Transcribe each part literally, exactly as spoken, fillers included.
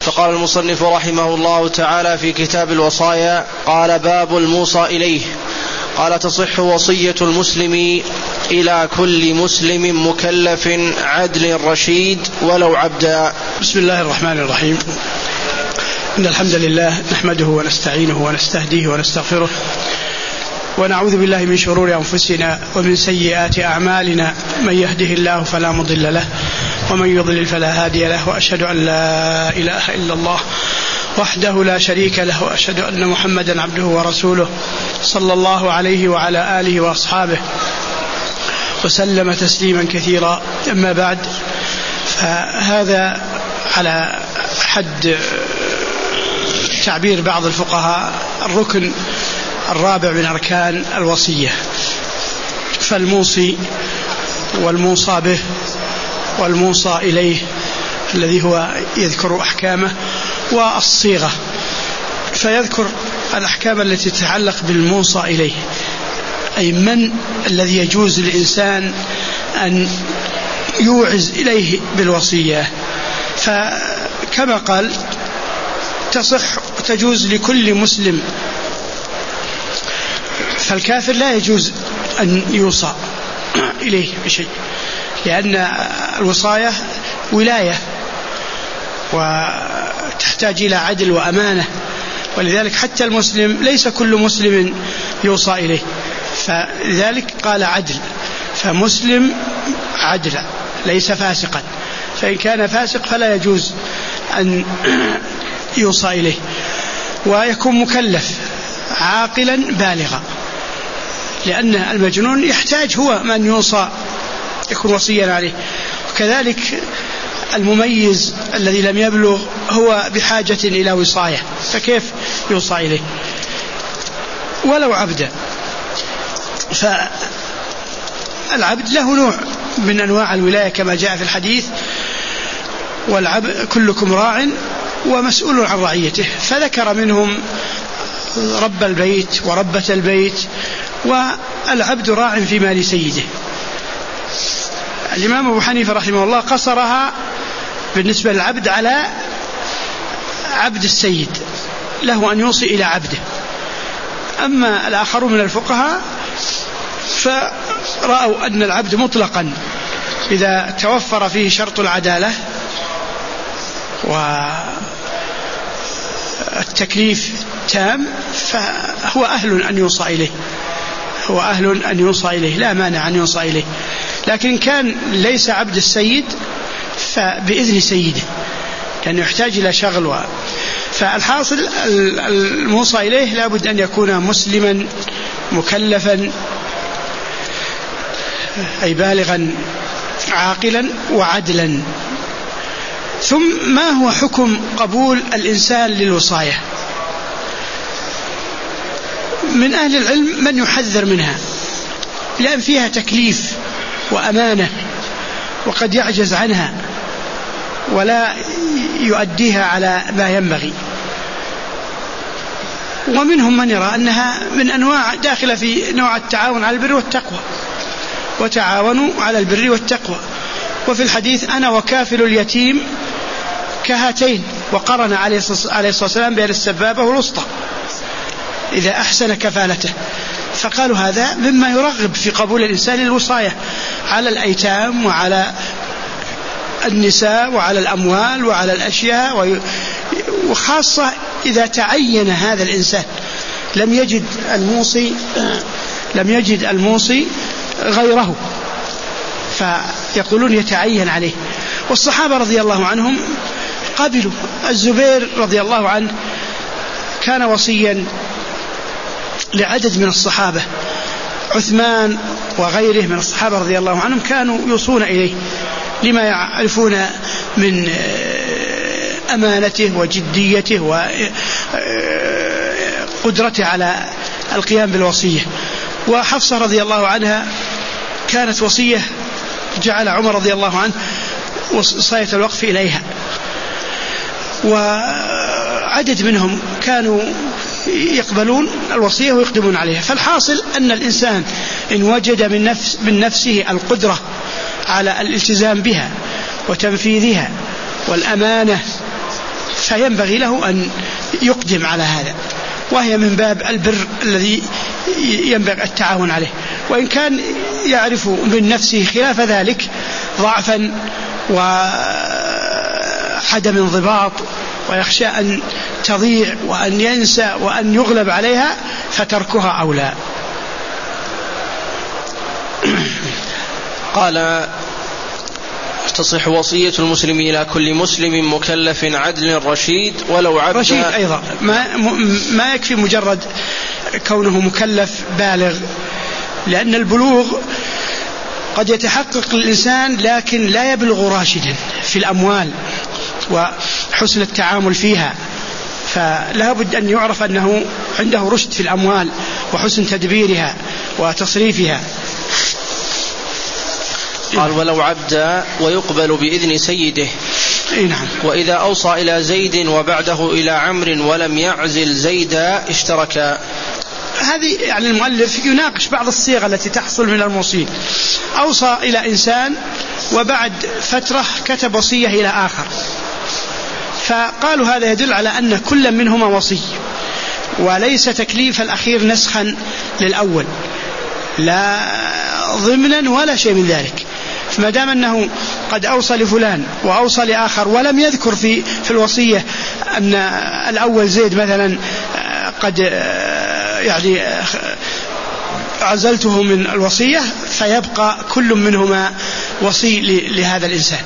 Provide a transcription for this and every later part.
فقال المصنف رحمه الله تعالى في كتاب الوصايا: قال: باب الموصى إليه. قال: تصح وصية المسلم إلى كل مسلم مكلف عدل رشيد ولو عبدا. بسم الله الرحمن الرحيم. إن الحمد لله نحمده ونستعينه ونستهديه ونستغفره، ونعوذ بالله من شرور أنفسنا ومن سيئات أعمالنا. من يهده الله فلا مضل له ومن يضلل فلا هادي له، وأشهد أن لا إله إلا الله وحده لا شريك له، وأشهد أن محمدا عبده ورسوله صلى الله عليه وعلى آله وأصحابه وسلم تسليما كثيرا. أما بعد، فهذا على حد تعبير بعض الفقهاء الركن الرابع من أركان الوصية. فالموصي والموصى به والموصى إليه الذي هو يذكر أحكامه، والصيغة فيذكر الأحكام التي تتعلق بالموصى إليه، أي من الذي يجوز للإنسان أن يوعز إليه بالوصية. فكما قال: تصح تجوز لكل مسلم. فالكافر لا يجوز أن يوصى إليه بشيء، لأن الوصاية ولاية وتحتاج إلى عدل وأمانة، ولذلك حتى المسلم ليس كل مسلم يوصى إليه، فلذلك قال عدل. فمسلم عدل ليس فاسقا، فإن كان فاسق فلا يجوز أن يوصى إليه. ويكون مكلف عاقلا بالغا، لأن المجنون يحتاج هو من يوصى يكون وصيا عليه، وكذلك المميز الذي لم يبلغ هو بحاجة إلى وصاية، فكيف يوصى إليه؟ ولو عبدا. فالعبد له نوع من أنواع الولاية كما جاء في الحديث: والعبد كلكم راع ومسؤول عن رعيته. فذكر منهم رب البيت وربة البيت، والعبد راع في مال سيده. الإمام أبو حنيفة رحمه الله قصرها بالنسبة للعبد على عبد السيد، له أن يوصي إلى عبده. أما الآخرون من الفقهاء فرأوا أن العبد مطلقا إذا توفر فيه شرط العدالة والتكليف تام فهو أهل أن يوصى إليه، هو أهل أن يوصى إليه، لا مانع أن يوصى إليه. لكن كان ليس عبد السيد فبإذن سيده، لأنه يحتاج إلى شغل و... فالحاصل الموصى إليه لابد أن يكون مسلما مكلفا، أي بالغا عاقلا وعدلا. ثم ما هو حكم قبول الإنسان للوصاية؟ من أهل العلم من يحذر منها، لأن فيها تكليف وأمانة، وقد يعجز عنها ولا يؤديها على ما ينبغي. ومنهم من يرى أنها من أنواع داخلة في نوع التعاون على البر والتقوى، وتعاونوا على البر والتقوى. وفي الحديث: أنا وكافل اليتيم كهاتين، وقرن عليه الصلاة والسلام بين السبابة والوسطى إذا أحسن كفالته. فقالوا هذا مما يرغب في قبول الإنسان الوصاية على الأيتام وعلى النساء وعلى الأموال وعلى الأشياء، وخاصة إذا تعين هذا الإنسان لم يجد الموصي لم يجد الموصي غيره، فيقولون يتعين عليه. والصحابة رضي الله عنهم قبلوا. الزبير رضي الله عنه كان وصيا لعدد من الصحابة، عثمان وغيره من الصحابة رضي الله عنهم كانوا يوصون إليه لما يعرفون من أمانته وجديته وقدرته على القيام بالوصية. وحفصة رضي الله عنها كانت وصية جعل عمر رضي الله عنه وصاية الوقف إليها، وعدد منهم كانوا يقبلون الوصية ويقدمون عليها. فالحاصل أن الإنسان إن وجد من, نفس من نفسه القدرة على الالتزام بها وتنفيذها والأمانة فينبغي له أن يقدم على هذا، وهي من باب البر الذي ينبغي التعاون عليه. وإن كان يعرف من نفسه خلاف ذلك ضعفا وعدم انضباط ويخشى أن تضيع وأن ينسى وأن يغلب عليها فتركها أولى. قال تصح وصية المسلم إلى كل مسلم مكلف عدل رشيد ولو عبد رشيد أيضا، ما, ما يكفي مجرد كونه مكلف بالغ، لأن البلوغ قد يتحقق الإنسان لكن لا يبلغ راشدا في الأموال وحسن التعامل فيها، فلا بد أن يعرف أنه عنده رشد في الأموال وحسن تدبيرها وتصريفها. قال ولو عبد ويقبل بإذن سيده. نعم. وإذا أوصى إلى زيد وبعده إلى عمرو ولم يعزل زيدا اشتركا. هذه يعني المؤلف يناقش بعض الصيغ التي تحصل من الموصين. أوصى إلى إنسان وبعد فترة كتب وصية إلى آخر، فقالوا هذا يدل على أن كل منهما وصي، وليس تكليف الأخير نسخا للأول لا ضمنا ولا شيء من ذلك. فما دام أنه قد أوصى لفلان وأوصى لآخر ولم يذكر في في الوصية أن الأول زيد مثلا قد يعني عزلته من الوصية، فيبقى كل منهما وصي لهذا الإنسان.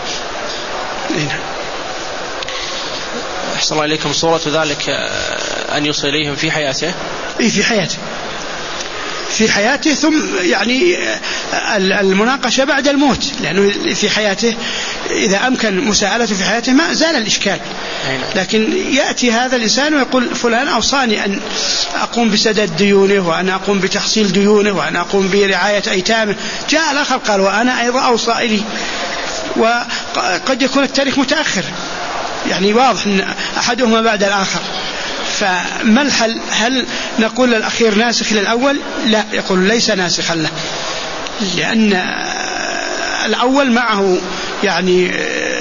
أحسن الله إليكم. صورة ذلك أن يوصي إليهم في حياته. إيه في حياته في حياته ثم يعني المناقشة بعد الموت، لأنه في حياته إذا أمكن مساءلته في حياته ما زال الإشكال، لكن يأتي هذا الإنسان ويقول فلان أوصاني أن أقوم بسداد ديونه وأنا أقوم بتحصيل ديونه وأنا أقوم برعاية أيتامه. جاء الآخر قال وأنا أيضا أوصى إلي، وقد يكون التاريخ متأخر يعني واضح أن أحدهما بعد الآخر، فما الحل؟ هل نقول الأخير ناسخ للأول؟ لا، يقول ليس ناسخا له، لأن الأول معه يعني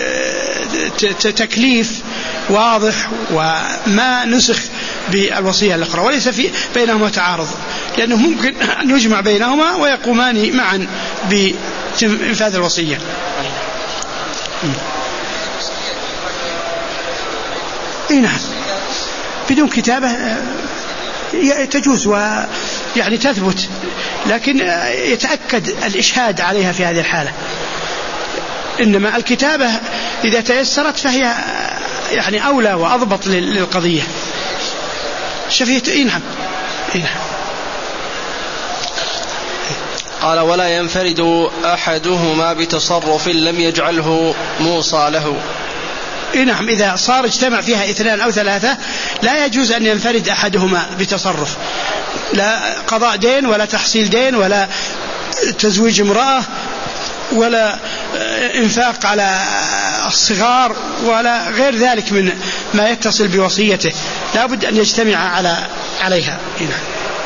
تكليف واضح وما نسخ بالوصية الأخرى، وليس في بينهما تعارض، لأنه ممكن أن يجمع بينهما ويقومان معا بإنفاذ الوصية. إيه نعم، بدون كتابة تجوز ويعني تثبت، لكن يتأكد الإشهاد عليها في هذه الحالة. إنما الكتابة إذا تيسرت فهي يعني أولى وأضبط للقضية. شفية إيه نعم. إيه نعم. قال ولا ينفرد أحدهما بتصرف لم يجعله موصى له. إيه نعم، إذا صار اجتمع فيها اثنان أو ثلاثة لا يجوز أن ينفرد أحدهما بتصرف، لا قضاء دين ولا تحصيل دين ولا تزويج امرأة ولا إنفاق على الصغار ولا غير ذلك من ما يتصل بوصيته، لا بد أن يجتمع على عليها. إيه نعم.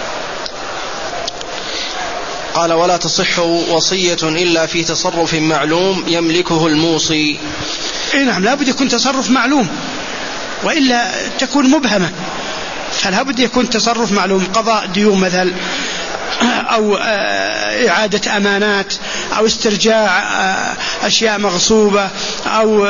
قال ولا تصح وصية إلا في تصرف معلوم يملكه الموصي. إيه نعم، لا بد يكون تصرف معلوم وإلا تكون مبهمة، فلا بد يكون تصرف معلوم، قضاء ديون مثل أو إعادة أمانات أو استرجاع أشياء مغصوبة أو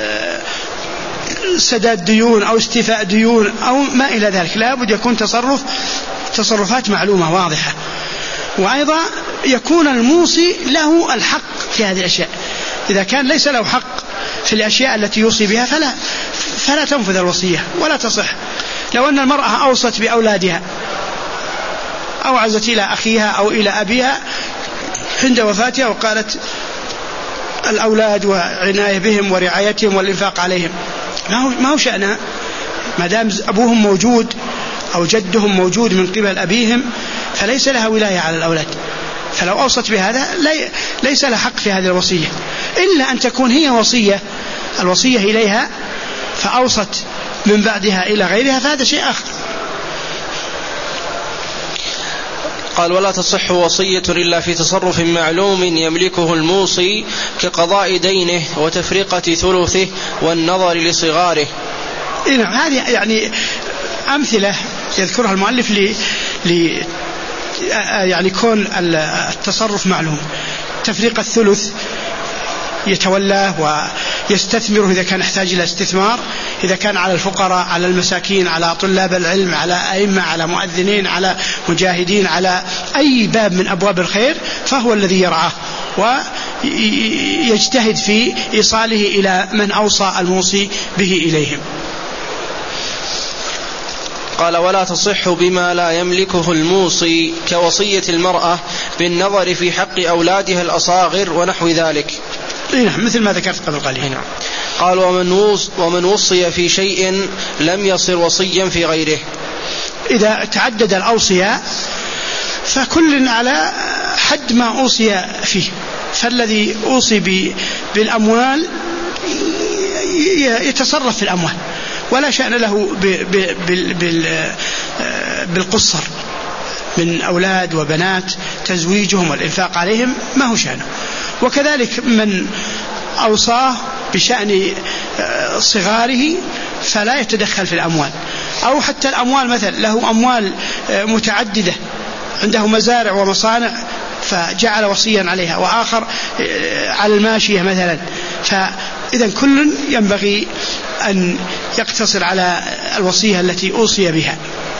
سداد ديون أو استيفاء ديون أو ما إلى ذلك، لا بد يكون تصرف تصرفات معلومة واضحة. وأيضا يكون الموصي له الحق في هذه الأشياء، إذا كان ليس له حق في الأشياء التي يوصي بها فلا, فلا تنفذ الوصية ولا تصح. لو أن المرأة أوصت بأولادها أو عزت إلى أخيها أو إلى أبيها عند وفاتها وقالت الأولاد وعناية بهم ورعايتهم والإنفاق عليهم، ما هو شأنها ما دام أبوهم موجود أو جدهم موجود من قبل أبيهم فليس لها ولاية على الأولاد. فلو أوصت بهذا ليس لها حق في هذه الوصية، إلا أن تكون هي وصية الوصية إليها فأوصت من بعدها إلى غيرها، فهذا شيء آخر. قال ولا تصح وصية إلا في تصرف معلوم يملكه الموصي كقضاء دينه وتفرقة ثلثه والنظر لصغاره. نعم هذه يعني أمثلة يذكرها المؤلف ل ل يعني كون التصرف معلوم. تفريق الثلث يتولاه ويستثمره إذا كان يحتاج إلى استثمار، إذا كان على الفقراء، على المساكين، على طلاب العلم، على أئمة، على مؤذنين، على مجاهدين، على أي باب من أبواب الخير فهو الذي يرعاه ويجتهد في إيصاله إلى من أوصى الموصي به إليهم. قال ولا تصح بما لا يملكه الموصي كوصية المرأة بالنظر في حق أولادها الأصاغر ونحو ذلك. نعم مثل ما ذكرت قبل قليل. نعم. قال ومن, وص ومن وصي في شيء لم يصر وصيا في غيره. إذا تعدد الأوصياء فكل على حد ما أوصي فيه، فالذي أوصي بالأموال يتصرف في الأموال ولا شأن له بالقصر من أولاد وبنات تزويجهم والإنفاق عليهم ما هو شأنه. وكذلك من أوصاه بشأن صغاره فلا يتدخل في الأموال، أو حتى الأموال مثلا له أموال متعددة عنده مزارع ومصانع فجعل وصيا عليها، وآخر على الماشية مثلا، فإذا كل ينبغي أن يقتصر على الوصية التي أوصي بها.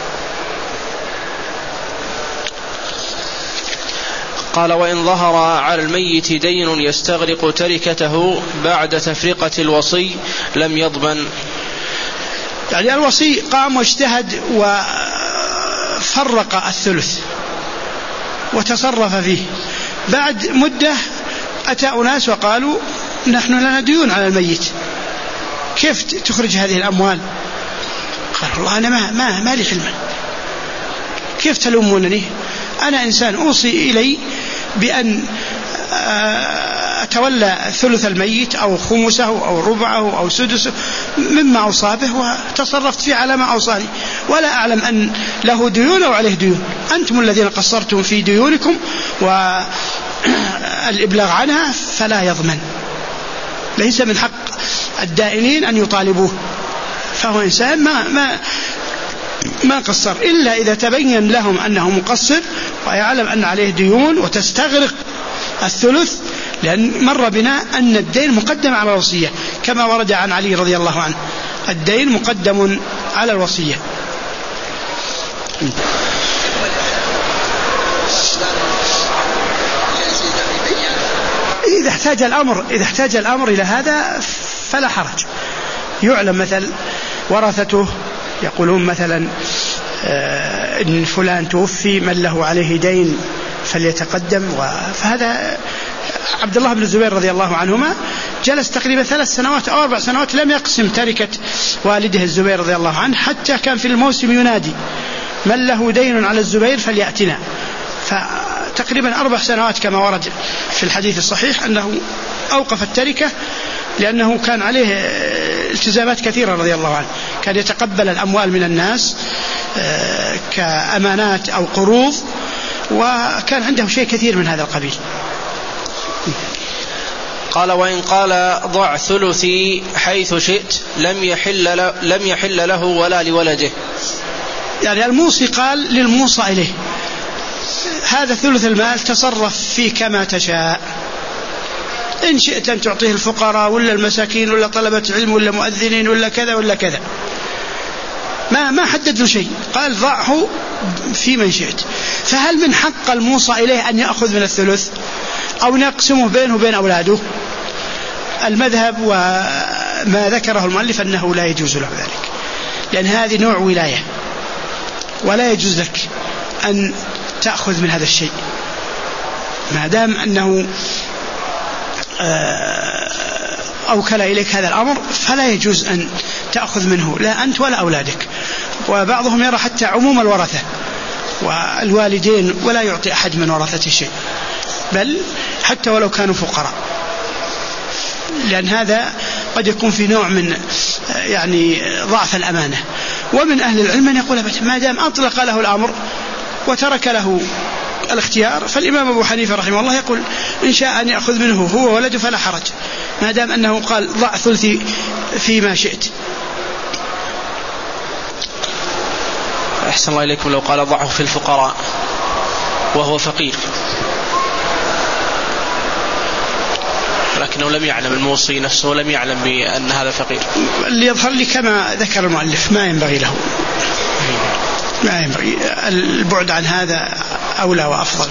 قال وإن ظهر على الميت دين يستغرق تركته بعد تفرقة الوصي لم يضمن. يعني الوصي قام واجتهد وفرق الثلث وتصرف فيه، بعد مدة أتى أناس وقالوا نحن لنا ديون على الميت، كيف تخرج هذه الأموال؟ قال والله أنا ما, ما, ما لي علم، كيف تلومونني؟ أنا إنسان أوصي إلي بأن أتولى ثلث الميت أو خمسه أو ربعه أو سدسه مما أوصى به وتصرفت فيه على ما أوصاني، ولا أعلم أن له ديون أو عليه ديون. أنتم الذين قصرتم في ديونكم والإبلاغ عنها فلا يضمن. ليس من حق الدائنين أن يطالبوه، فهو إنسان ما ما ما قصر إلا إذا تبين لهم أنه مقصر ويعلم أن عليه ديون وتستغرق الثلث، لأن مر بنا أن الدين مقدم على الوصية كما ورد عن علي رضي الله عنه، الدين مقدم على الوصية. إذا احتاج الأمر إذا احتاج الأمر إلى هذا فلا حرج. يعلم مثل ورثته يقولون مثلا آه إن فلان توفي من له عليه دين فليتقدم، فهذا عبد الله بن الزبير رضي الله عنهما جلس تقريبا ثلاث سنوات أو أربع سنوات لم يقسم تركة والده الزبير رضي الله عنه، حتى كان في الموسم ينادي من له دين على الزبير فليأتنا. فتقريبا أربع سنوات كما ورد في الحديث الصحيح أنه أوقف التركة لأنه كان عليه التزامات كثيرة رضي الله عنه، كان يتقبل الأموال من الناس كأمانات أو قروض، وكان عنده شيء كثير من هذا القبيل. قال وإن قال ضع ثلثي حيث شئت لم يحل له, لم يحل له ولا لولده. يعني الموصي قال للموصى إليه هذا ثلث المال تصرف فيه كما تشاء، إن شئت أن تعطيه الفقراء ولا المساكين ولا طلبة علم ولا مؤذنين ولا كذا ولا كذا، ما ما حدد له شيء، قال ضعه في من شئت. فهل من حق الموصى إليه أن يأخذ من الثلث أو نقسمه بينه وبين أولاده؟ المذهب وما ذكره المؤلف أنه لا يجوز له ذلك، لأن هذه نوع ولاية ولا يجوز لك أن تأخذ من هذا الشيء ما دام أنه أوكل إليك هذا الأمر، فلا يجوز أن تأخذ منه لا أنت ولا أولادك. وبعضهم يرى حتى عموم الورثة والوالدين ولا يعطي أحد من ورثته شيء، بل حتى ولو كانوا فقراء، لأن هذا قد يكون في نوع من يعني ضعف الأمانة. ومن أهل العلم من يقول ما دام أطلق له الأمر وترك له الاختيار، فالإمام أبو حنيفة رحمه الله يقول إن شاء أن يأخذ منه هو ولده فلا حرج، ما دام أنه قال ضع ثلثي فيما شئت. أحسن الله إليكم، لو قال ضعه في الفقراء وهو فقير لكنه لم يعلم، الموصي نفسه لم يعلم بأن هذا فقير، اللي يظهر لي كما ذكر المؤلف ما ينبغي له، ما ينبغي، البعد عن هذا أولى وأفضل.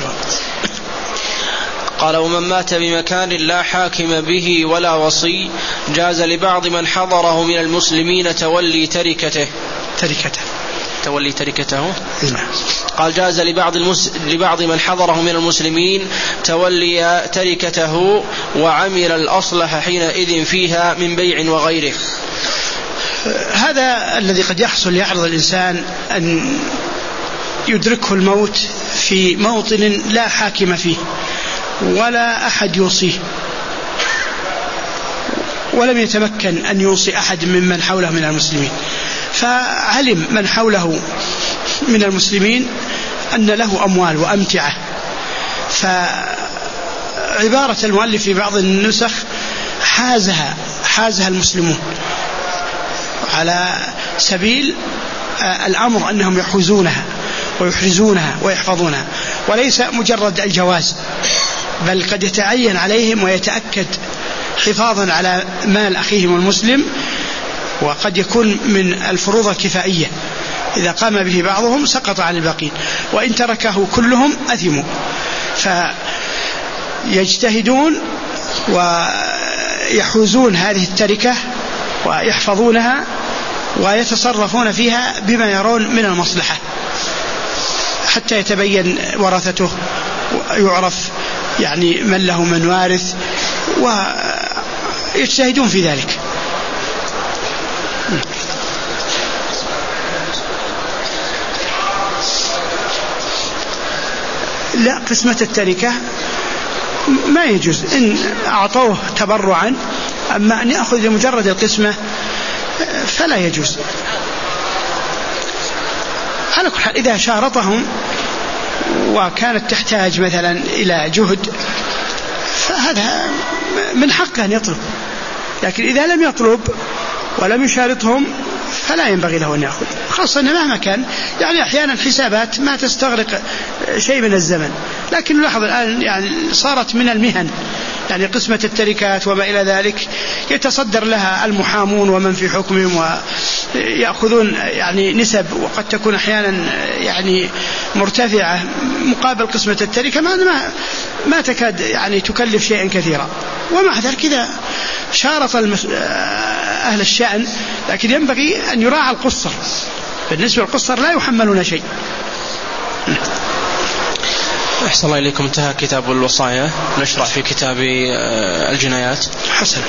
قال ومن مات بمكان لا حاكم به ولا وصي جاز لبعض من حضره من المسلمين تولي تركته تركته تولي تركته نعم. قال جاز لبعض, المس... لبعض من حضره من المسلمين تولي تركته وعمل الأصلح حينئذ فيها من بيع وغيره. هذا الذي قد يحصل، يعرض الإنسان أن يدركه الموت في موطن لا حاكم فيه ولا أحد يوصيه، ولم يتمكن أن يوصي أحد ممن حوله من المسلمين، فعلم من حوله من المسلمين أن له أموال وأمتعة، فعبارة المؤلف في بعض النسخ حازها حازها المسلمون على سبيل الأمر أنهم يحوزونها ويحرزونها ويحفظونها، وليس مجرد الجواز، بل قد يتعين عليهم ويتأكد حفاظا على مال أخيهم المسلم، وقد يكون من الفروض الكفائية، إذا قام به بعضهم سقط عن الباقين، وإن تركه كلهم أثموا، فيجتهدون ويحوزون هذه التركة ويحفظونها ويتصرفون فيها بما يرون من المصلحة حتى يتبين ورثته ويعرف يعني من له من وارث، ويجتهدون في ذلك. لا، قسمة التركة ما يجوز إن أعطوه تبرعا، أما أن يأخذ لمجرد القسمة فلا يجوز. على كل حال إذا شارطهم وكانت تحتاج مثلا إلى جهد فهذا من حقه أن يطلب، لكن إذا لم يطلب ولم يشارطهم فلا ينبغي له أن يأخذ، خاصة أنه مهما كان يعني أحيانا حسابات ما تستغرق شيء من الزمن، لكن لاحظ الآن يعني صارت من المهن، يعني قسمة التركات وما إلى ذلك يتصدر لها المحامون ومن في حكمهم ويأخذون يعني نسب، وقد تكون أحيانا يعني مرتفعة مقابل قسمة التركة ما ما تكاد يعني تكلف شيئا كثيرا، ومع ذلك إذا شارط أهل الشأن، لكن ينبغي أن يراعى القصر، بالنسبة للقصر لا يحملون شيء. أحسن الله إليكم، انتهى كتاب الوصايا، نشرع في كتاب الجنايات. حسن.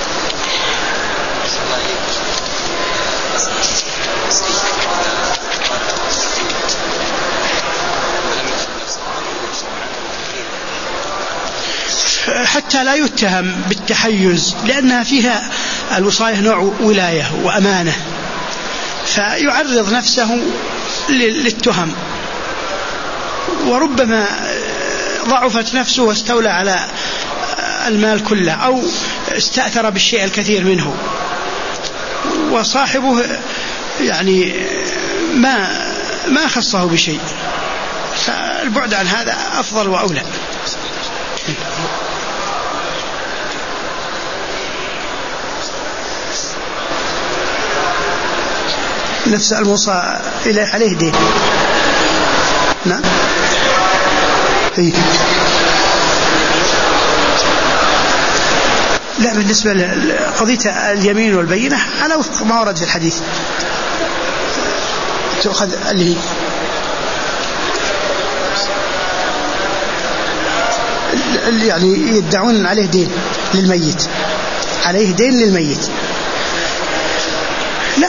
حتى لا يتهم بالتحيز، لأنها فيها الوصاية نوع ولاية وأمانة، فيعرض نفسه للتهم، وربما ضعفت نفسه واستولى على المال كله أو استأثر بالشيء الكثير منه، وصاحبه يعني ما ما خصه بشيء، فالبعد عن هذا أفضل وأولى. نفس الموصى إليه عليه دين. نعم. هي. لا، بالنسبة لقضية اليمين والبينة على وفق ما ورد في الحديث تأخذ اللي هي يعني يدعون عليه دين للميت، عليه دين للميت، لا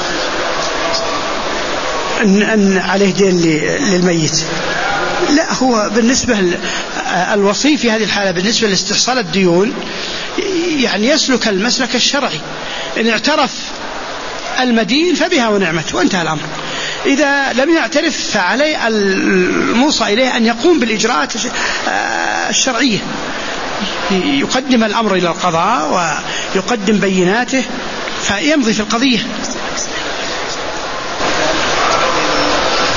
أن, أن عليه دين للميت، لا، هو بالنسبة الوصي في هذه الحالة بالنسبة لاستحصال الديون يعني يسلك المسلك الشرعي، إن اعترف المدين فبها ونعمت وانتهى الأمر، إذا لم يعترف فعليه الموصى إليه أن يقوم بالإجراءات الشرعية، يقدم الأمر إلى القضاء ويقدم بيناته فيمضي في القضية.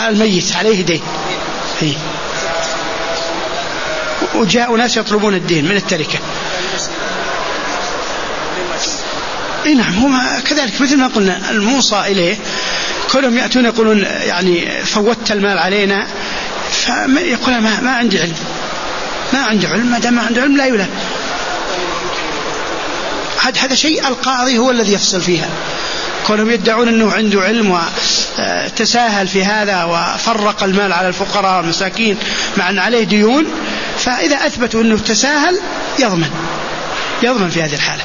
الميت عليه دين، وجاء ناس يطلبون الدين من التركة. اي نعم، هم كذلك مثل ما قلنا الموصى إليه كلهم يأتون يقولون يعني فوتت المال علينا، فيقول ما, ما عندي علم، ما عندي علم، ما دام ما عنده علم لا يلام. هذا شيء القاضي هو الذي يفصل فيها. كلهم يدعون أنه عنده علم وتساهل في هذا وفرق المال على الفقراء والمساكين مع أن عليه ديون، فإذا أثبتوا أنه تساهل يضمن يضمن في هذه الحالة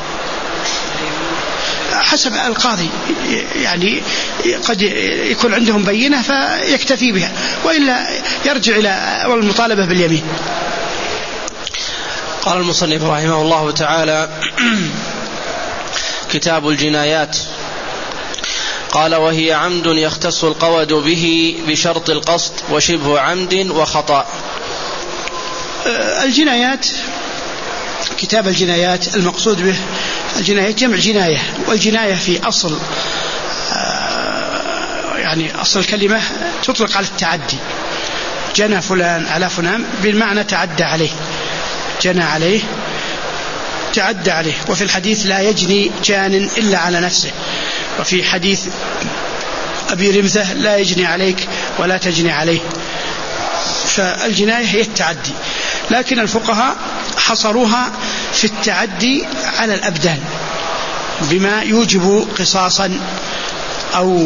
حسب القاضي. يعني قد يكون عندهم بينة فيكتفي بها، وإلا يرجع إلى المطالبة باليمين. قال المصنف رحمه الله تعالى: كتاب الجنايات. قال: وهي عمد يختص القود به بشرط القصد وشبه عمد وخطأ. الجنايات، كتاب الجنايات المقصود به الجنايات جمع جناية، والجناية في أصل يعني أصل الكلمة تطلق على التعدي. جنى فلان على فلان بالمعنى تعدى عليه، جنى عليه تعدى عليه. وفي الحديث: لا يجني جان إلا على نفسه. وفي حديث أبي رمزة: لا يجني عليك ولا تجني عليه. فالجناية هي التعدي، لكن الفقهاء حصروها في التعدي على الأبدان بما يوجب قصاصا أو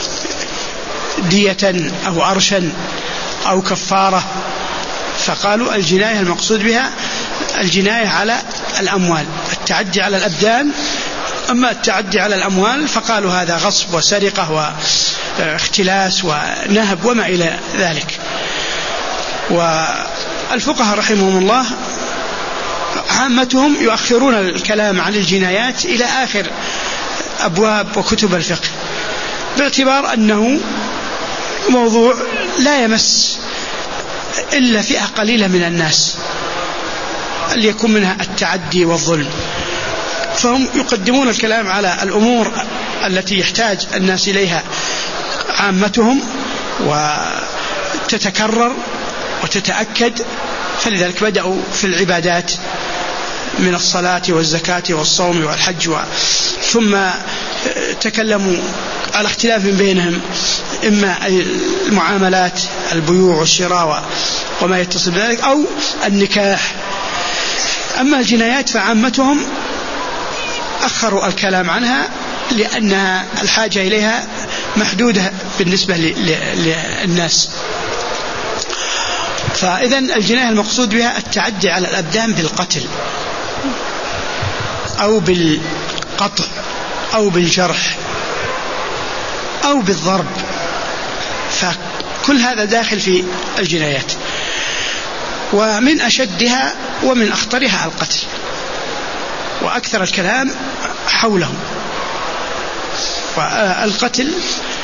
دية أو أرشا أو كفارة. فقالوا الجناية المقصود بها الجناية على الأموال، التعدي على الأبدان. أما التعدي على الأموال فقالوا هذا غصب وسرقة واختلاس ونهب وما إلى ذلك. والفقهاء رحمهم الله عامتهم يؤخرون الكلام عن الجنايات إلى آخر أبواب وكتب الفقه، باعتبار أنه موضوع لا يمس إلا فئة قليلة من الناس اللي يكون منها التعدي والظلم، فهم يقدمون الكلام على الأمور التي يحتاج الناس إليها عامتهم وتتكرر وتتأكد. فلذلك بدأوا في العبادات من الصلاة والزكاة والصوم والحج، ثم تكلموا على اختلاف بينهم، إما المعاملات البيوع والشراء وما يتصل بذلك، أو النكاح. أما الجنايات فعامتهم أخروا الكلام عنها لأن الحاجة إليها محدودة بالنسبة للناس. فإذن الجناية المقصود بها التعدي على الأبدان بالقتل أو بالقطع أو بالجرح أو بالضرب، فكل هذا داخل في الجنايات. ومن أشدها ومن أخطرها القتل، وأكثر الكلام حوله. والقتل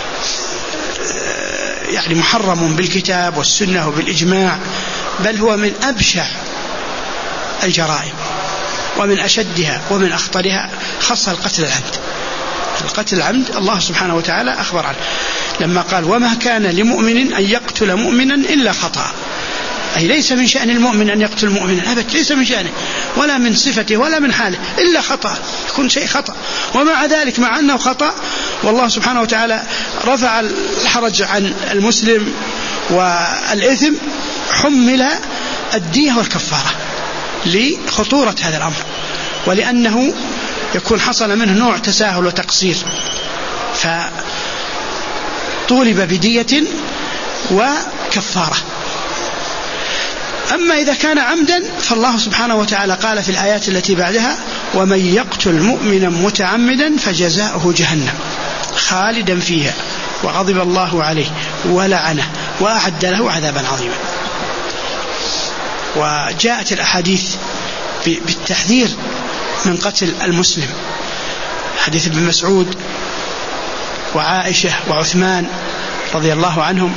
يعني محرم بالكتاب والسنة وبالإجماع، بل هو من أبشع الجرائم ومن أشدها ومن أخطرها، خاصة القتل العمد. القتل العمد الله سبحانه وتعالى أخبر عنه لما قال: وما كان لمؤمن أن يقتل مؤمنا إلا خطأ. أي ليس من شأن المؤمن أن يقتل مؤمنا أبدا، ليس من شأنه ولا من صفته ولا من حاله إلا خطأ، يكون شيء خطأ. ومع ذلك مع أنه خطأ والله سبحانه وتعالى رفع الحرج عن المسلم والإثم، حمل الدية والكفارة لخطورة هذا الأمر، ولأنه يكون حصل منه نوع تساهل وتقصير، فطولب بدية وكفارة. أما إذا كان عمدا فالله سبحانه وتعالى قال في الآيات التي بعدها: ومن يقتل مؤمنا متعمدا فجزاؤه جهنم خالدا فيها وغضب الله عليه ولعنه وأعد له عذابا عظيما. وجاءت الأحاديث بالتحذير من قتل المسلم، حديث ابن مسعود وعائشة وعثمان رضي الله عنهم،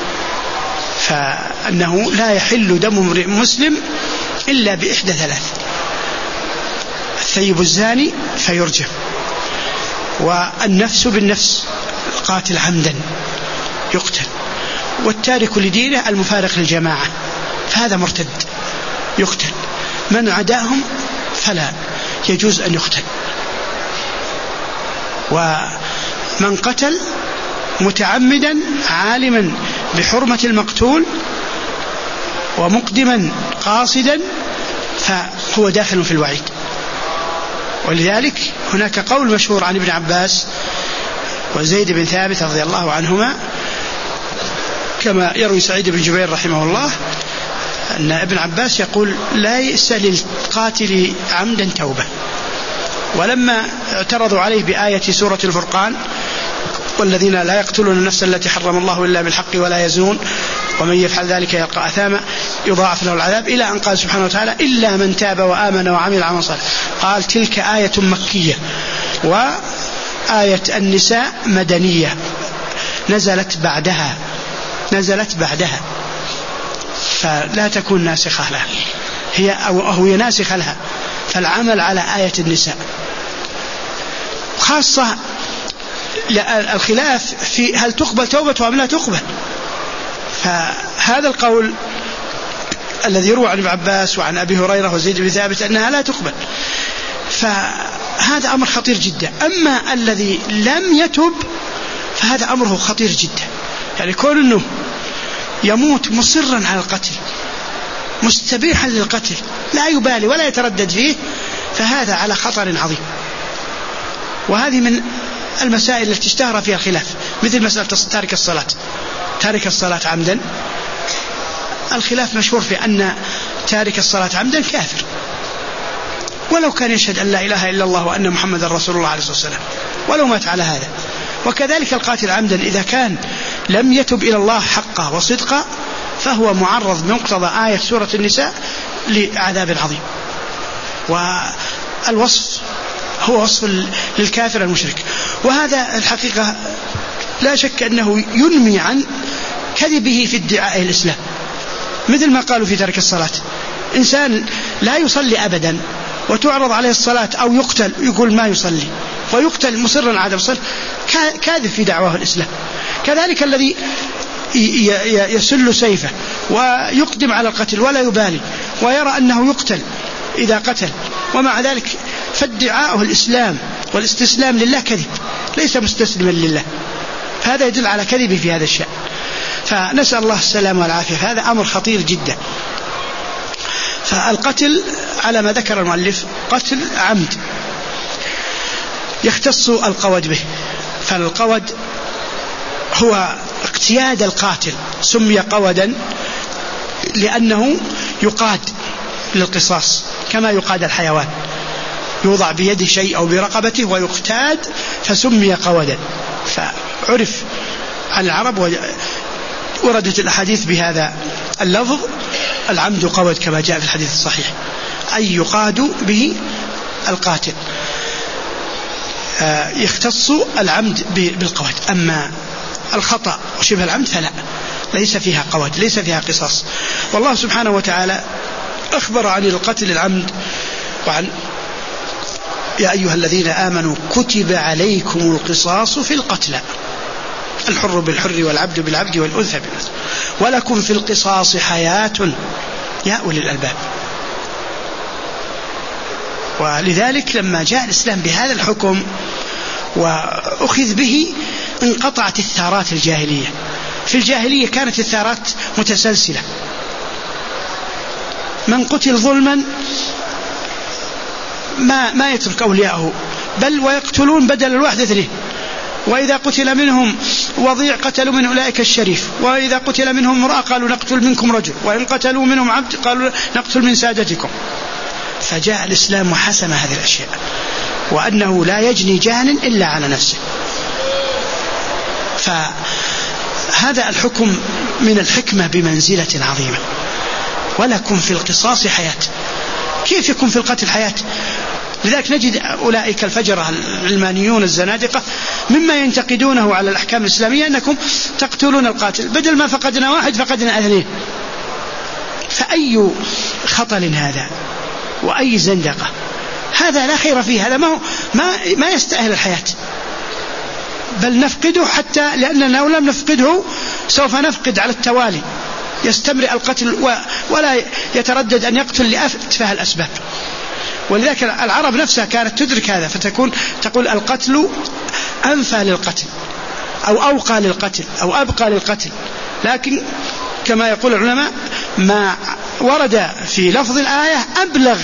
فأنه لا يحل دم امرئ مسلم إلا بإحدى ثلاث: الثيب الزاني فيرجم، والنفس بالنفس القاتل عمدا يقتل، والتارك لدينه المفارق للجماعة، فهذا مرتد يقتل. من عداهم فلا يجوز أن يقتل. ومن قتل متعمدا عالما بحرمة المقتول ومقدما قاصدا فهو داخل في الوعيد. ولذلك هناك قول مشهور عن ابن عباس وزيد بن ثابت رضي الله عنهما كما يروي سعيد بن جبير رحمه الله أن ابن عباس يقول لا يئس للقاتل عمدا توبة. ولما اعترضوا عليه بآية سورة الفرقان والذين لا يقتلون النفس التي حرم الله إلا بالحق ولا يزنون ومن يفعل ذلك يلقى أثاما يضاعف له العذاب، إلى أن قال سبحانه وتعالى إلا من تاب وآمن وعمل عملا صالحا. قال تلك آية مكية، وآية النساء مدنية نزلت بعدها نزلت بعدها فلا تكون ناسخة لها، هي أو هي ناسخة لها، فالعمل على آية النساء. خاصة الخلاف في هل تقبل توبة أم لا تقبل، فهذا القول الذي يروى عن ابن عباس وعن أبي هريرة وزيد بن ثابت أنها لا تقبل، فهذا أمر خطير جدا. أما الذي لم يتب فهذا أمره خطير جدا، يعني كون أنه يموت مصرا على القتل مستبيحا للقتل لا يبالي ولا يتردد فيه، فهذا على خطر عظيم. وهذه من المسائل التي اشتهر فيها الخلاف، مثل مسألة تارك الصلاة تارك الصلاة عمدا، الخلاف مشهور في أن تارك الصلاة عمدا كافر ولو كان يشهد أن لا إله إلا الله وأن محمد رسول الله عليه الصلاة والسلام ولو مات على هذا. وكذلك القاتل عمدا إذا كان لم يتب إلى الله حقا وصدقا فهو معرض بمقتضى آية سورة النساء لعذاب عظيم. والوصف هو وصف للكافر المشرك، وهذا الحقيقة لا شك أنه ينمي عن كذبه في ادعاء الإسلام، مثل ما قالوا في ترك الصلاة. إنسان لا يصلي أبدا وتعرض عليه الصلاة أو يقتل يقول ما يصلي ويقتل مصرا على عدم الصلاة، كاذب في دعواه الإسلام. كذلك الذي يسل سيفه ويقدم على القتل ولا يبالي ويرى أنه يقتل إذا قتل ومع ذلك فادعاءه الإسلام والاستسلام لله كذب، ليس مستسلما لله، فهذا يدل على كذبه في هذا الشأن. فنسأل الله السلامة والعافية، هذا أمر خطير جدا. فالقتل على ما ذكر المؤلف قتل عمد يختص القود به، فالقود هو اقتياد القاتل، سمي قودا لأنه يقاد للقصاص كما يقاد الحيوان، يوضع بيده شيء أو برقبته ويقتاد فسمي قودا. فعرف عن العرب وردت الأحاديث بهذا اللفظ العمد قود كما جاء في الحديث الصحيح، أي يقاد به القاتل. يختص العمد بالقود، أما الخطأ وشبه العمد فلا، ليس فيها قود، ليس فيها قصاص. والله سبحانه وتعالى أخبر عن القتل العمد وعن يا أيها الذين آمنوا كتب عليكم القصاص في القتلى، الحر بالحر والعبد بالعبد والأنثى بالأنثى ولكم في القصاص حياة يا أولي الألباب. ولذلك لما جاء الإسلام بهذا الحكم وأخذ به انقطعت الثارات الجاهلية. في الجاهلية كانت الثارات متسلسلة، من قتل ظلما ما, ما يترك أولياءه بل ويقتلون بدل الواحد اثنين، وإذا قتل منهم وضيع قتلوا من أولئك الشريف، وإذا قتل منهم امرأة قالوا نقتل منكم رجل، وإن قتلوا منهم عبد قالوا نقتل من سادتكم. فجاء الإسلام وحسم هذه الأشياء، وأنه لا يجني جان إلا على نفسه. فهذا الحكم من الحكمة بمنزلة عظيمة. ولكم في القصاص حياة، كيف يكون في القتل حياة؟ لذلك نجد أولئك الفجرة العلمانيون الزنادقة مما ينتقدونه على الأحكام الإسلامية أنكم تقتلون القاتل، بدل ما فقدنا واحد فقدنا اثنين. فأي خطل هذا وأي زندقة، هذا لا خير فيه، هذا ما, ما, ما يستأهل الحياة، بل نفقده حتى لأننا لو لم نفقده سوف نفقد على التوالي، يستمر القتل ولا يتردد أن يقتل لأتفه الأسباب. ولذلك العرب نفسها كانت تدرك هذا، فتكون تقول القتل أنفى للقتل أو أوقى للقتل أو أبقى للقتل. لكن كما يقول العلماء ما ورد في لفظ الآية أبلغ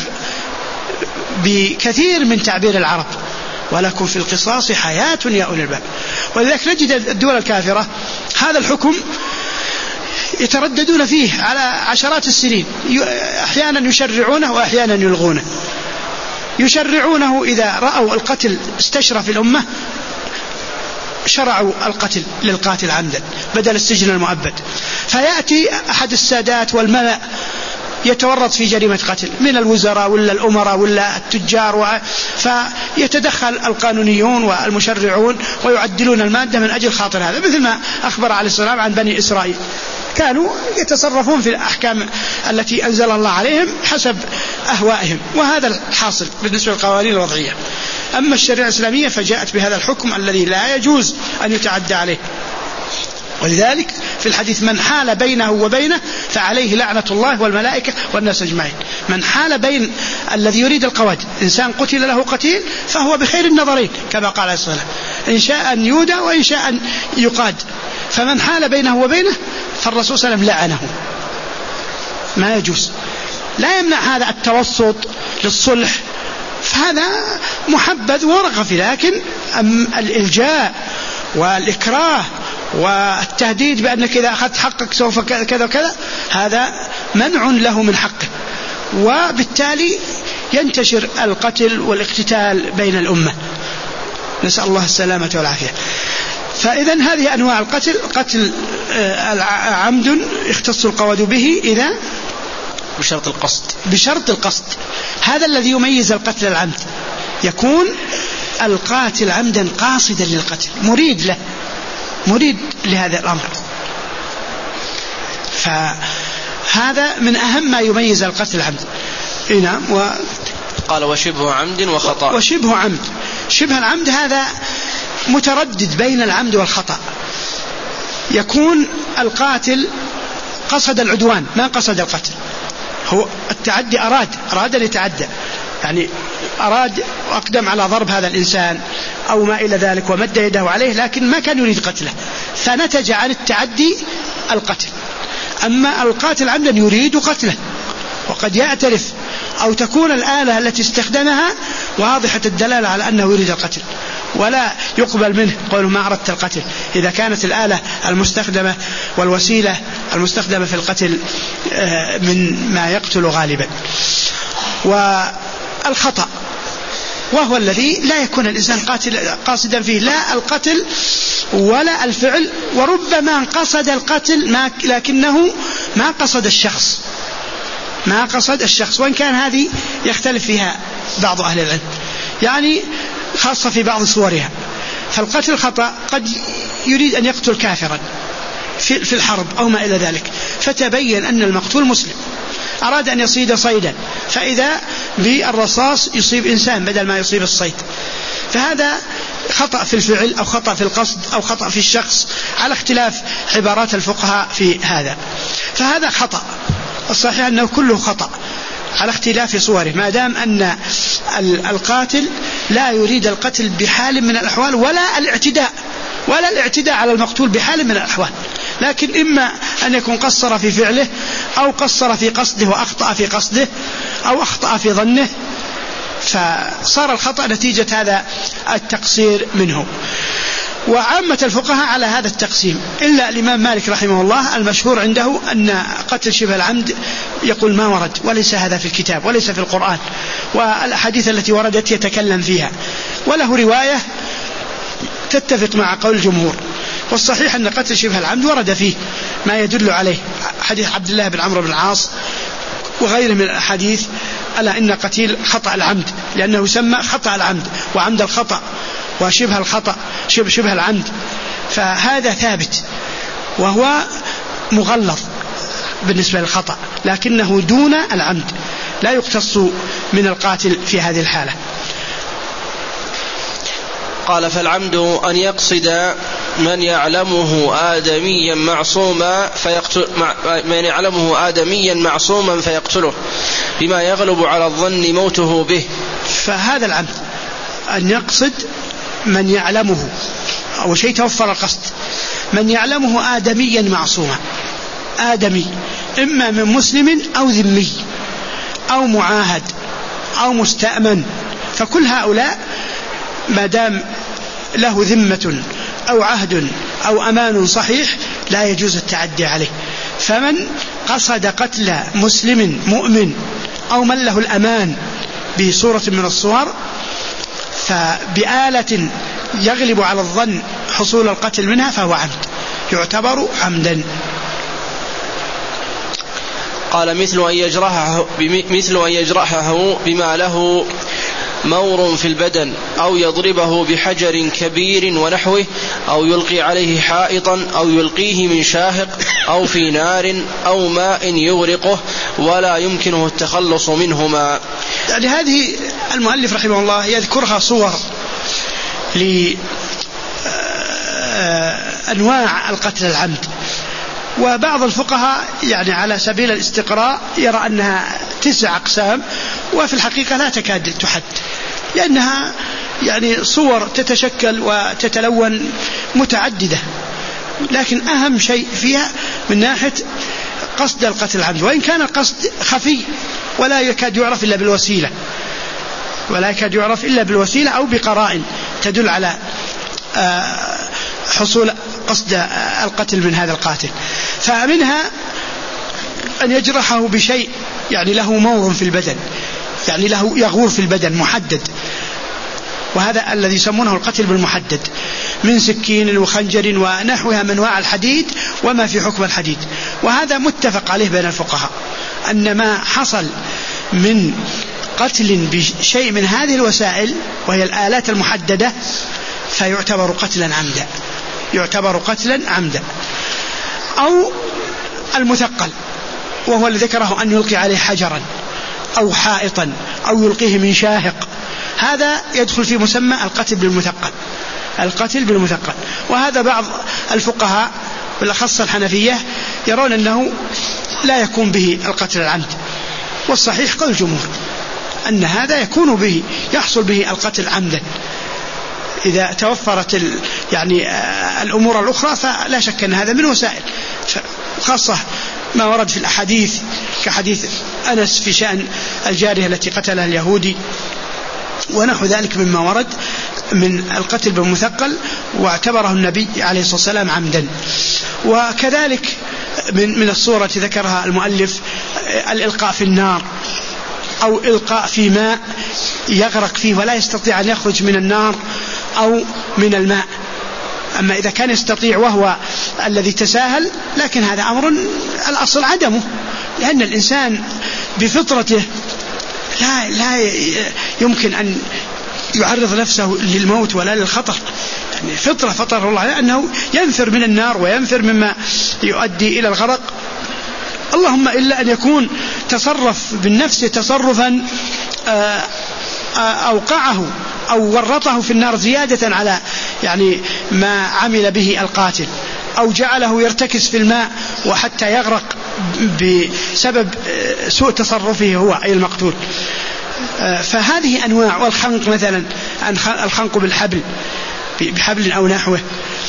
بكثير من تعبير العرب، ولكم في القصاص حياة يا أولي الباب. ولذلك نجد الدول الكافرة هذا الحكم يترددون فيه على عشرات السنين، أحيانا يشرعونه وأحيانا يلغونه. يشرعونه إذا رأوا القتل استشرف الأمة شرعوا القتل للقاتل عمدا بدل السجن المؤبد، فيأتي أحد السادات والملأ يتورط في جريمة قتل من الوزراء ولا الأمراء ولا التجار، فيتدخل القانونيون والمشرعون ويعدلون المادة من أجل خاطر هذا، مثل ما أخبر عليه السلام عن بني إسرائيل كانوا يتصرفون في الأحكام التي أنزل الله عليهم حسب أهوائهم، وهذا الحاصل بالنسبة للقوانين الوضعية. أما الشريعة الإسلامية فجاءت بهذا الحكم الذي لا يجوز أن يتعدى عليه. ولذلك في الحديث من حال بينه وبينه فعليه لعنة الله والملائكة والناس أجمعين. من حال بين الذي يريد القواد، إنسان قتل له قتيل فهو بخير النظرين كما قال عليه الصلاة، إن شاء أن يودى وإن شاء أن يقاد. فمن حال بينه وبينه فالرسول صلى الله عليه وسلم لعنه، ما يجوز. لا يمنع هذا التوسط للصلح، فهذا محبذ ورغف، لكن الإلجاء والإكراه والتهديد بأنك إذا أخذت حقك سوف كذا وكذا هذا منع له من حقه، وبالتالي ينتشر القتل والاقتتال بين الأمة، نسأل الله السلامة والعافية. فإذن هذه أنواع القتل: قتل عمد يختص القود به إذا بشرط القصد. بشرط القصد هذا الذي يميز القتل العمد، يكون القاتل عمدا قاصدا للقتل، مريد له، مريد لهذا الأمر. فهذا من أهم ما يميز القتل العمد. نعم. و قال وشبه عمد وخطأ. وشبه عمد، شبه العمد هذا متردد بين العمد والخطأ. يكون القاتل قصد العدوان ما قصد القتل، هو التعدي أراد أراد أن يتعدى، يعني أراد وأقدم على ضرب هذا الإنسان أو ما إلى ذلك ومد يده عليه، لكن ما كان يريد قتله، فنتج عن التعدي القتل. أما القاتل عمدا يريد قتله وقد يعترف، أو تكون الآلة التي استخدمها واضحة الدلالة على أنه يريد القتل، ولا يقبل منه قوله ما أردت القتل إذا كانت الآلة المستخدمة والوسيلة المستخدمة في القتل من ما يقتل غالبا. والخطأ وهو الذي لا يكون الإنسان قاتل قاصدا فيه لا القتل ولا الفعل، وربما قصد القتل ما لكنه ما قصد الشخص ما قصد الشخص وإن كان هذه يختلف فيها بعض أهل العلم، يعني خاصة في بعض صورها. فالقتل الخطأ قد يريد أن يقتل كافرا في الحرب أو ما إلى ذلك، فتبين أن المقتول مسلم، أراد أن يصيد صيدا فإذا بالرصاص يصيب إنسان بدل ما يصيب الصيد، فهذا خطأ في الفعل أو خطأ في القصد أو خطأ في الشخص على اختلاف عبارات الفقهاء في هذا. فهذا خطأ، الصحيح أنه كله خطأ على اختلاف صوره، ما دام أن القاتل لا يريد القتل بحال من الأحوال ولا الاعتداء ولا الاعتداء على المقتول بحال من الأحوال، لكن إما أن يكون قصر في فعله أو قصر في قصده وأخطأ في قصده أو أخطأ في ظنه، فصار الخطأ نتيجة هذا التقصير منه. وعامة الفقهاء على هذا التقسيم إلا الإمام مالك رحمه الله المشهور عنده أن قتل شبه العمد يقول ما ورد وليس هذا في الكتاب وليس في القرآن، والأحاديث التي وردت يتكلم فيها، وله رواية تتفق مع قول الجمهور. والصحيح أن قتل شبه العمد ورد فيه ما يدل عليه، حديث عبد الله بن عمرو بن العاص وغيره من الأحاديث ألا إن قتيل خطأ العمد، لأنه يسمى خطأ العمد وعمد الخطأ وشبه الخطأ شبه, شبه العمد، فهذا ثابت وهو مغلظ بالنسبة للخطأ، لكنه دون العمد، لا يقتص من القاتل في هذه الحالة. قال فالعمد أن يقصد من يعلمه آدميا معصوما فيقتل من يعلمه آدميا معصوما فيقتله بما يغلب على الظن موته به. فهذا العمد أن يقصد من يعلمه، أو شيء توفر القصد، من يعلمه آدميا معصوما، آدمي إما من مسلم أو ذمي أو معاهد أو مستأمن، فكل هؤلاء ما دام له ذمة أو عهد أو أمان صحيح لا يجوز التعدي عليه. فمن قصد قتل مسلم مؤمن أو من له الأمان بصورة من الصور فبآلة يغلب على الظن حصول القتل منها فهو عمد، يعتبر عمدا. قال مثل أن يجرحه, مثل أن يجرحه بما له مور في البدن أو يضربه بحجر كبير ونحوه أو يلقي عليه حائطا أو يلقيه من شاهق أو في نار أو ماء يغرقه ولا يمكنه التخلص منهما. يعني هذه المؤلف رحمه الله يذكرها صور لأنواع القتل العمد، وبعض الفقهاء يعني على سبيل الاستقراء يرى أنها تسع أقسام، وفي الحقيقة لا تكاد تحد، لأنها يعني صور تتشكل وتتلون متعددة، لكن أهم شيء فيها من ناحية قصد القتل العمد، وإن كان القصد خفي ولا يكاد يعرف إلا بالوسيلة ولا يكاد يعرف إلا بالوسيلة أو بقرائن تدل على حصول قصد القتل من هذا القاتل. فمنها أن يجرحه بشيء يعني له مور في البدن، يعني له يغور في البدن محدد، وهذا الذي يسمونه القتل بالمحدد، من سكين وخنجر ونحوها من انواع الحديد وما في حكم الحديد. وهذا متفق عليه بين الفقهاء أن ما حصل من قتل بشيء من هذه الوسائل وهي الآلات المحددة فيعتبر قتلا عمدا، يعتبر قتلا عمدا. أو المثقل وهو الذي ذكره أن يلقي عليه حجرا أو حائطا أو يلقيه من شاهق، هذا يدخل في مسمى القتل بالمثقل، القتل بالمثقل. وهذا بعض الفقهاء بالأخص الحنفية يرون أنه لا يكون به القتل العمد، والصحيح قول الجمهور أن هذا يكون به يحصل به القتل عمدا إذا توفرت ال يعني الأمور الأخرى، فلا شك أن هذا من وسائل، خاصة ما ورد في الأحاديث كحديث أنس في شأن الجارية التي قتلها اليهودي ونحو ذلك مما ورد من القتل بالمثقل، واعتبره النبي عليه الصلاة والسلام عمدا. وكذلك من من الصورة التي ذكرها المؤلف الإلقاء في النار أو إلقاء في ماء يغرق فيه ولا يستطيع أن يخرج من النار أو من الماء. أما إذا كان يستطيع وهو الذي تساهل، لكن هذا أمر الأصل عدمه، لأن الإنسان بفطرته لا, لا يمكن أن يعرض نفسه للموت ولا للخطر، يعني فطرة فطر الله أنه ينفر من النار وينفر مما يؤدي إلى الغرق، اللهم إلا أن يكون تصرف بالنفس تصرفا أوقعه أو ورطه في النار زيادة على يعني ما عمل به القاتل، أو جعله يرتكس في الماء وحتى يغرق بسبب سوء تصرفه هو أي المقتول. فهذه أنواع. والخنق مثلا الخنق بالحبل بحبل أو نحوه،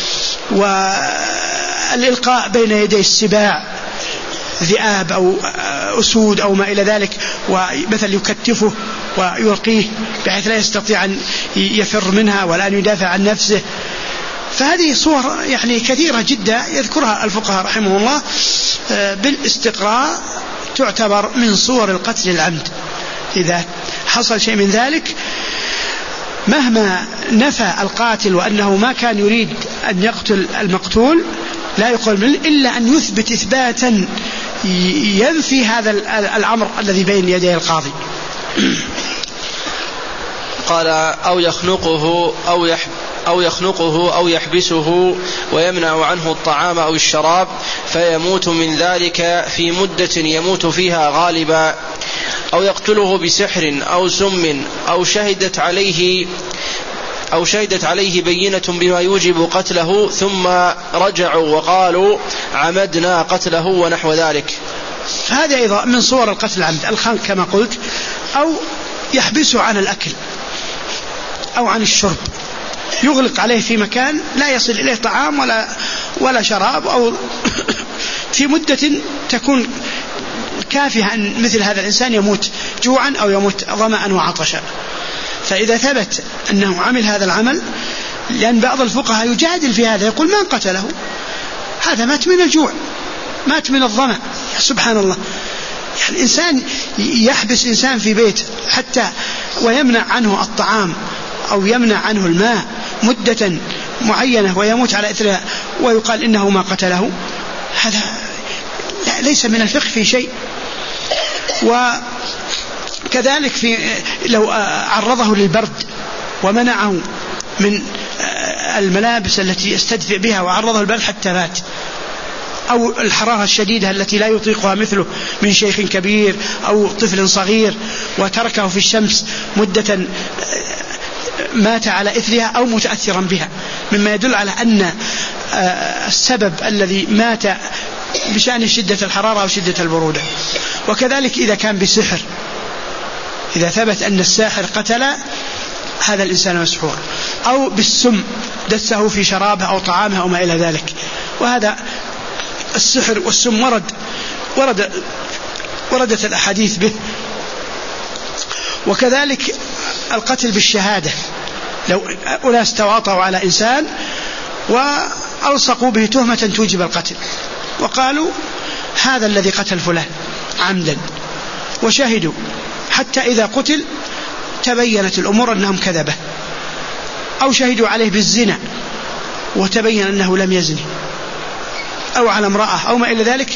والإلقاء بين يدي السباع ذئاب أو أسود أو ما إلى ذلك، ومثل يكتفه ويلقيه بحيث لا يستطيع أن يفر منها ولا أن يدافع عن نفسه. فهذه صور يعني كثيرة جدا يذكرها الفقهاء رحمه الله بالاستقراء، تعتبر من صور القتل العمد. إذا حصل شيء من ذلك مهما نفى القاتل وأنه ما كان يريد أن يقتل المقتول لا يقول منه إلا أن يثبت إثباتا ينفي هذا الأمر الذي بين يدي القاضي. قال أو يخنقه أو يح أو يخنقه أو يحبسه ويمنع عنه الطعام أو الشراب فيموت من ذلك في مدة يموت فيها غالبا، أو يقتله بسحر أو سم أو شهدت عليه أو شهدت عليه بينة بما يوجب قتله ثم رجعوا وقالوا عمدنا قتله ونحو ذلك. هذا أيضا من صور القتل العمد، الخنق كما قلت، أو يحبسه عن الأكل أو عن الشرب، يغلق عليه في مكان لا يصل إليه طعام ولا, ولا شراب، أو في مدة تكون كافية أن مثل هذا الإنسان يموت جوعا أو يموت ظمأ وعطشا. فإذا ثبت أنه عمل هذا العمل، لأن بعض الفقهاء يجادل في هذا، يقول من قتله؟ هذا مات من الجوع، مات من الظمأ. سبحان الله، يعني إنسان يحبس إنسان في بيت حتى ويمنع عنه الطعام أو يمنع عنه الماء مدة معينة ويموت على إثرها ويقال إنه ما قتله، هذا ليس من الفقه في شيء. وكذلك في لو عرضه للبرد ومنعه من الملابس التي يستدفئ بها وعرضه للبرد حتى مات، أو الحرارة الشديدة التي لا يطيقها مثله من شيخ كبير أو طفل صغير وتركه في الشمس مدة مات على إثرها أو متأثرا بها، مما يدل على أن السبب الذي مات بشأن شدة الحرارة أو شدة البرودة. وكذلك إذا كان بسحر، إذا ثبت أن الساحر قتل هذا الإنسان مسحور، أو بالسم دسه في شرابه أو طعامه أو ما إلى ذلك. وهذا السحر والسم ورد ورد وردت الأحاديث به. وكذلك القتل بالشهادة، لو أناس تواطؤوا على إنسان وألصقوا به تهمة توجب القتل وقالوا هذا الذي قتل فلان عمدا، وشهدوا حتى إذا قتل تبينت الأمور أنهم كذبه، أو شهدوا عليه بالزنا وتبين أنه لم يزني، أو على امرأة أو ما إلى ذلك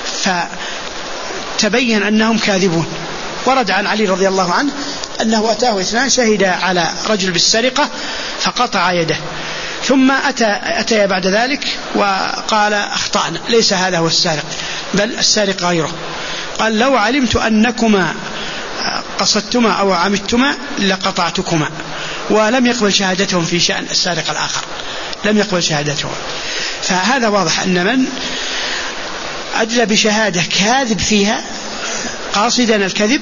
فتبين أنهم كاذبون. ورد عن علي رضي الله عنه أنه أتاه اثنان شهد على رجل بالسرقة فقطع يده، ثم أتى, أتى بعد ذلك وقال أخطأنا، ليس هذا هو السارق بل السارق غيره. قال لو علمت أنكما قصدتما أو عمدتما لقطعتكما، ولم يقبل شهادتهم في شأن السارق الآخر، لم يقبل شهادتهم. فهذا واضح أن من أدلى بشهادة كاذب فيها قاصدا الكذب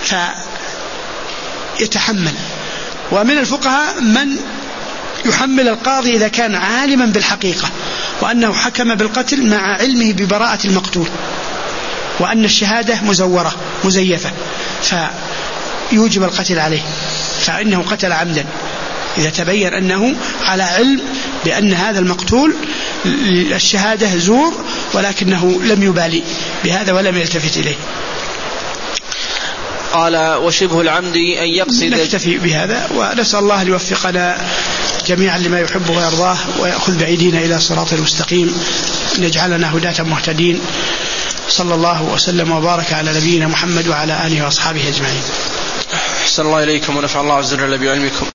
فيتحمل. ومن الفقهاء من يحمل القاضي إذا كان عالما بالحقيقة وأنه حكم بالقتل مع علمه ببراءة المقتول وأن الشهادة مزورة مزيفة فيوجب القتل عليه، فإنه قتل عمدا إذا تبين أنه على علم بأن هذا المقتول الشهادة زور ولكنه لم يبالي بهذا ولم يلتفت إليه. قال وشبه العمد أن يقصد. نكتفي بهذا ونسأل الله ليوفقنا جميعا لما يحب ويرضاه ويأخذ بأيدينا إلى صراط المستقيم، نجعلنا هداة مهتدين. صلى الله وسلم وبارك على نبينا محمد وعلى آله وأصحابه أجمعين. أحسن الله إليكم ونفع الله عز وجل بعلمكم.